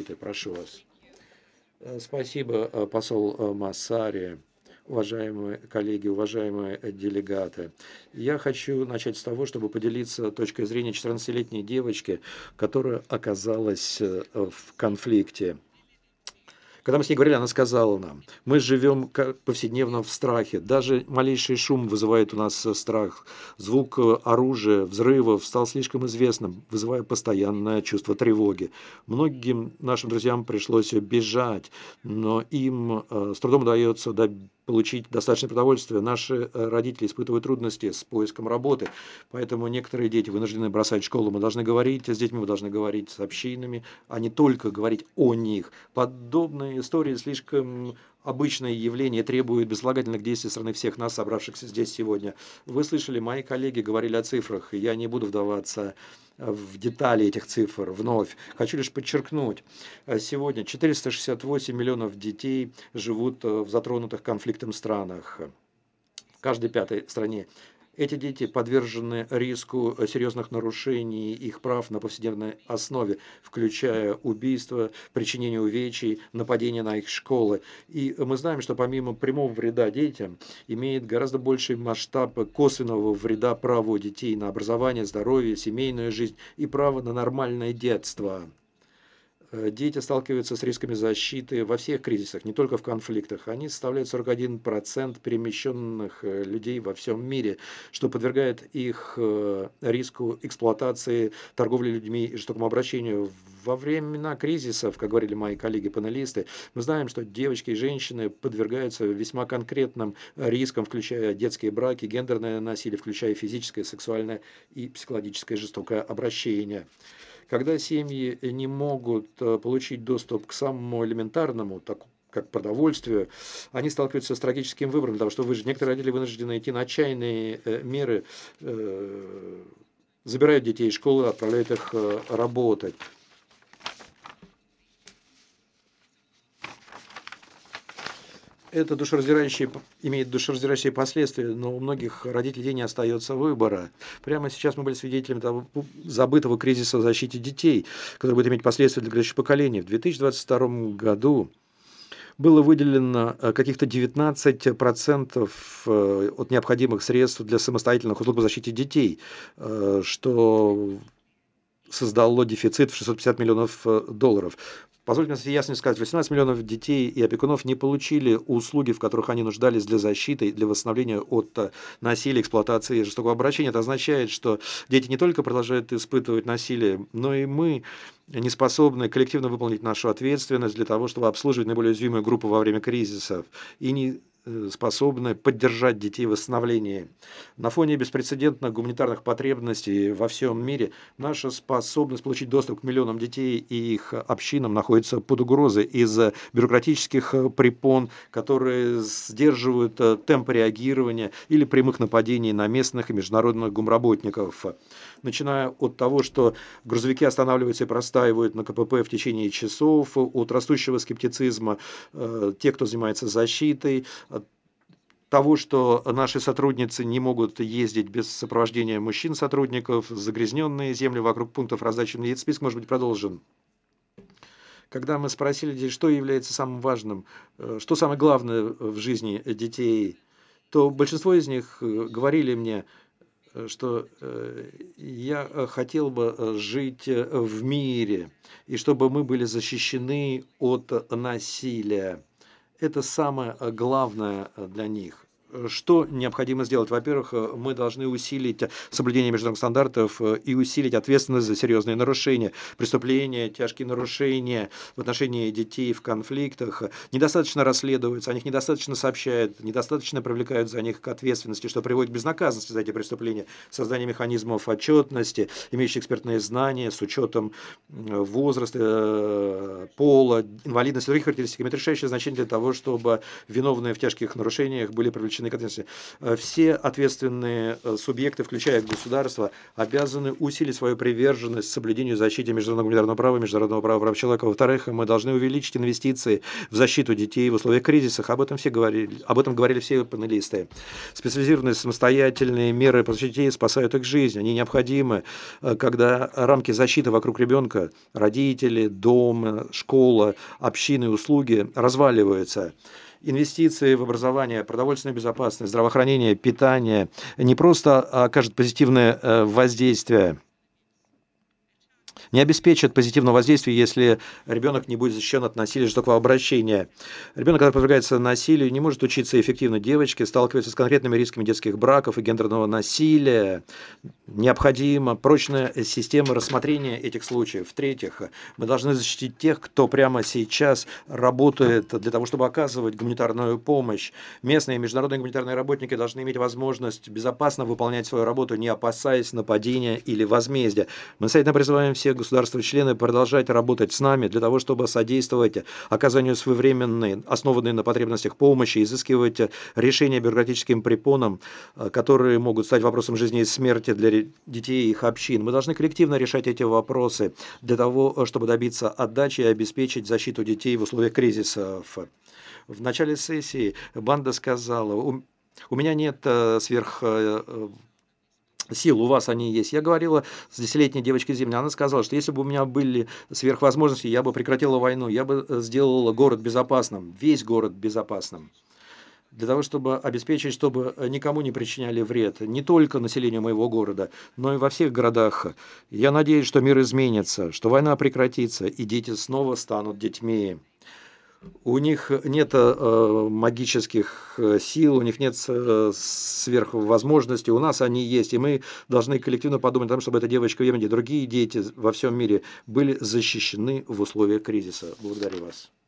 защиты. Прошу вас. Спасибо, посол Массари, уважаемые коллеги, уважаемые делегаты. Я хочу начать с того, чтобы поделиться точкой зрения 14-летней девочки, которая оказалась в конфликте. Когда мы с ней говорили, она сказала нам: мы живем повседневно в страхе, даже малейший шум вызывает у нас страх. Звук оружия, взрывов стал слишком известным, вызывая постоянное чувство тревоги. Многим нашим друзьям пришлось бежать, но им с трудом удается получить достаточное продовольствие. Наши родители испытывают трудности с поиском работы, поэтому некоторые дети вынуждены бросать школу. Мы должны говорить с детьми, мы должны говорить с общинами, а не только говорить о них. Подобные истории слишком обычное явление, требует безотлагательных действий со стороны всех нас, собравшихся здесь сегодня. Вы слышали, мои коллеги говорили о цифрах, и я не буду вдаваться в детали этих цифр вновь. Хочу лишь подчеркнуть, сегодня 468 миллионов детей живут в затронутых конфликтом странах, в каждой пятой стране. Эти дети подвержены риску серьезных нарушений их прав на повседневной основе, включая убийство, причинение увечий, нападение на их школы. И мы знаем, что помимо прямого вреда детям, имеет гораздо больший масштаб косвенного вреда праву детей на образование, здоровье, семейную жизнь и право на нормальное детство. Дети сталкиваются с рисками защиты во всех кризисах, не только в конфликтах. Они составляют 41% перемещенных людей во всем мире, что подвергает их риску эксплуатации, торговли людьми и жестокому обращению. Во времена кризисов, как говорили мои коллеги-панелисты, мы знаем, что девочки и женщины подвергаются весьма конкретным рискам, включая детские браки, гендерное насилие, включая физическое, сексуальное и психологическое жестокое обращение. Когда семьи не могут получить доступ к самому элементарному, так как продовольствию, они сталкиваются с трагическим выбором, потому что некоторые родители вынуждены идти на отчаянные меры, забирают детей из школы, отправляют их работать. Это имеет душераздирающие последствия, но у многих родителей не остается выбора. Прямо сейчас мы были свидетелями того забытого кризиса в защите детей, который будет иметь последствия для грядущих поколений. В 2022 году было выделено каких-то 19% от необходимых средств для самостоятельных услуг по защите детей, что создало дефицит в 650 миллионов долларов. Позвольте мне ясно сказать, 18 миллионов детей и опекунов не получили услуги, в которых они нуждались для защиты, для восстановления от насилия, эксплуатации и жестокого обращения. Это означает, что дети не только продолжают испытывать насилие, но и мы не способны коллективно выполнить нашу ответственность для того, чтобы обслуживать наиболее уязвимую группу во время кризисов, и не способны поддержать детей в восстановлении. На фоне беспрецедентных гуманитарных потребностей во всем мире наша способность получить доступ к миллионам детей и их общинам находится под угрозой из-за бюрократических препон, которые сдерживают темп реагирования или прямых нападений на местных и международных гумработников. Начиная от того, что грузовики останавливаются и простаивают на КПП в течение часов, от растущего скептицизма тех, кто занимается защитой, того, что наши сотрудницы не могут ездить без сопровождения мужчин-сотрудников, загрязненные земли вокруг пунктов раздачи, и этот список может быть продолжен. Когда мы спросили детей, что является самым важным, что самое главное в жизни детей, то большинство из них говорили мне, что я хотел бы жить в мире, и чтобы мы были защищены от насилия. Это самое главное для них. Что необходимо сделать? Во-первых, мы должны усилить соблюдение международных стандартов и усилить ответственность за серьезные нарушения, преступления, тяжкие нарушения в отношении детей в конфликтах. Недостаточно расследуются, о них недостаточно сообщают, недостаточно привлекают за них к ответственности, что приводит к безнаказанности за эти преступления. Создание механизмов отчетности, имеющих экспертные знания с учетом возраста, пола, инвалидности и других характеристик, имеет решающее значение для того, чтобы виновные в тяжких нарушениях были привлечены привлечены к ответственности. Все ответственные субъекты, включая государство, обязаны усилить свою приверженность соблюдению и защите международного права прав человека. Во-вторых, мы должны увеличить инвестиции в защиту детей в условиях кризисов. Об этом говорили все панелисты. Специализированные самостоятельные меры по защите детей спасают их жизнь. Они необходимы, когда рамки защиты вокруг ребенка, родители, дом, школа, общины, услуги разваливаются. Инвестиции в образование, продовольственную безопасность, здравоохранение, питание не просто окажут позитивное воздействие, не обеспечат позитивного воздействия, если ребенок не будет защищен от насилия и жестокого обращения. Ребенок, когда подвергается насилию, не может учиться эффективно. Девочки сталкиваются с конкретными рисками детских браков и гендерного насилия. Необходима прочная система рассмотрения этих случаев. В-третьих, мы должны защитить тех, кто прямо сейчас работает для того, чтобы оказывать гуманитарную помощь. Местные и международные гуманитарные работники должны иметь возможность безопасно выполнять свою работу, не опасаясь нападения или возмездия. Мы настоятельно призываем всех государств-члены продолжать работать с нами для того, чтобы содействовать оказанию своевременной, основанной на потребностях помощи, изыскивать решения бюрократическим препонам, которые могут стать вопросом жизни и смерти для детей и их общин. Мы должны коллективно решать эти вопросы для того, чтобы добиться отдачи и обеспечить защиту детей в условиях кризисов. В начале сессии Банда сказала, у меня нет сил, у вас они есть. Я говорила с 10-летней девочкой Зимней, она сказала, что если бы у меня были сверхвозможности, я бы прекратила войну, я бы сделала город безопасным, весь город безопасным. Для того, чтобы обеспечить, чтобы никому не причиняли вред, не только населению моего города, но и во всех городах. Я надеюсь, что мир изменится, что война прекратится, и дети снова станут детьми. У них нет магических сил, у них нет сверхвозможностей, у нас они есть, и мы должны коллективно подумать о том, чтобы эта девочка в Йемене и другие дети во всем мире были защищены в условиях кризиса. Благодарю вас.